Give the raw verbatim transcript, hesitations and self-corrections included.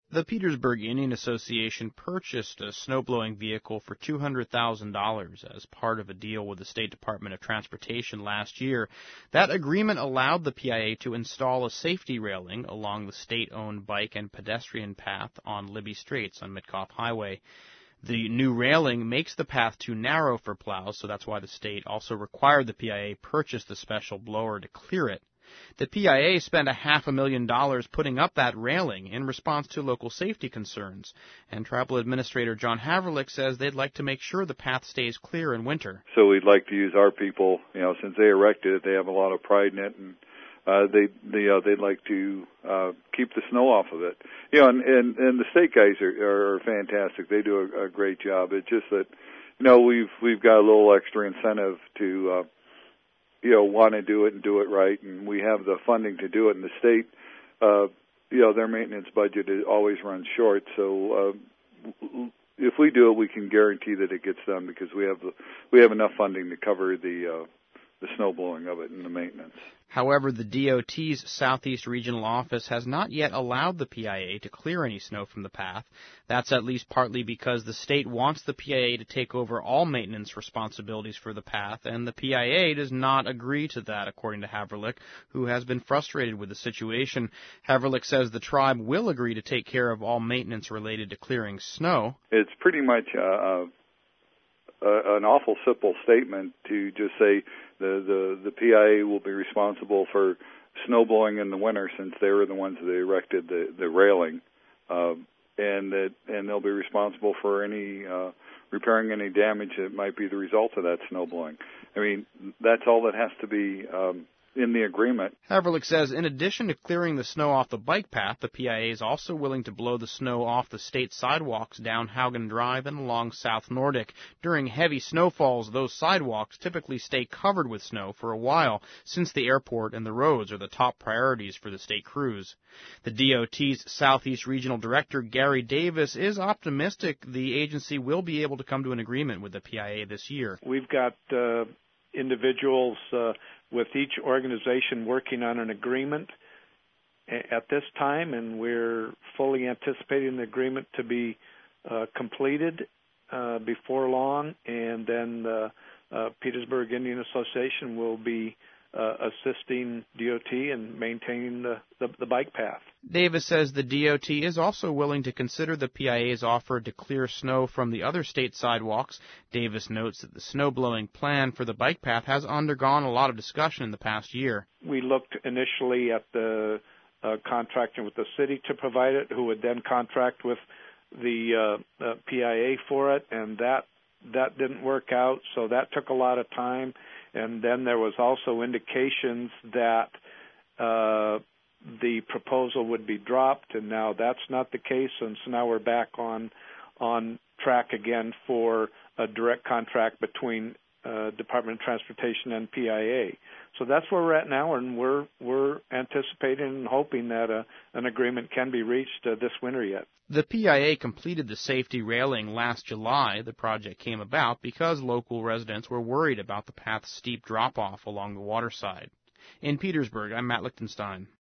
The Petersburg Indian Association purchased a snowblowing vehicle for two hundred thousand dollars as part of a deal with the State Department of Transportation last year. That agreement allowed the P I A to install a safety railing along the state-owned bike and pedestrian path on Libby Straits on Mitkoff Highway. The new railing makes the path too narrow for plows, so that's why the state also required the P I A purchase the special blower to clear it. The P I A spent a half a million dollars putting up that railing in response to local safety concerns, and Tribal Administrator John Haverlick says they'd like to make sure the path stays clear in winter. So we'd like to use our people, you know, since they erected it, they have a lot of pride in it, and uh, they, they uh, they'd like to uh, keep the snow off of it. You know, and, and, and the state guys are, are fantastic. They do a, a great job. It's just that, you know, we've we've got a little extra incentive to. Uh, you know, want to do it and do it right, and we have the funding to do it. And the state, uh, you know, their maintenance budget is always runs short. So uh, if we do it, we can guarantee that it gets done because we have the, we have enough funding to cover the uh, the snow blowing of it and the maintenance. However, the D O T's Southeast Regional Office has not yet allowed the P I A to clear any snow from the path. That's at least partly because the state wants the P I A to take over all maintenance responsibilities for the path, and the P I A does not agree to that, according to Haverlick, who has been frustrated with the situation. Haverlick says the tribe will agree to take care of all maintenance related to clearing snow. It's pretty much uh, uh, an awful simple statement to just say the, the, the P I A will be responsible for snow blowing in the winter since they were the ones that erected the, the railing, uh, and that and they'll be responsible for any uh, repairing any damage that might be the result of that snow blowing. I mean, that's all that has to be um, in the agreement. Haverlick says in addition to clearing the snow off the bike path, the P I A is also willing to blow the snow off the state sidewalks down Haugen Drive and along South Nordic. During heavy snowfalls, those sidewalks typically stay covered with snow for a while, since the airport and the roads are the top priorities for the state crews. The D O T's Southeast Regional Director, Gary Davis, is optimistic the agency will be able to come to an agreement with the P I A this year. We've got uh, individuals uh, with each organization working on an agreement at this time, and we're fully anticipating the agreement to be uh, completed uh, before long, and then the uh, Petersburg Indian Association will be uh, assisting D O T in maintaining the, the, the bike path. Davis says the D O T is also willing to consider the P I A's offer to clear snow from the other state sidewalks. Davis notes that the snow-blowing plan for the bike path has undergone a lot of discussion in the past year. We looked initially at the uh, contracting with the city to provide it, who would then contract with the uh, uh, P I A for it, and that that didn't work out, so that took a lot of time. And then there was also indications that uh, the proposal would be dropped, and now that's not the case, and so now we're back on on track again for a direct contract between uh, Department of Transportation and P I A. So that's where we're at now, and we're we're anticipating and hoping that a, an agreement can be reached uh, this winter yet. The P I A completed the safety railing last July. The project came about because local residents were worried about the path's steep drop-off along the waterside. In Petersburg, I'm Matt Lichtenstein.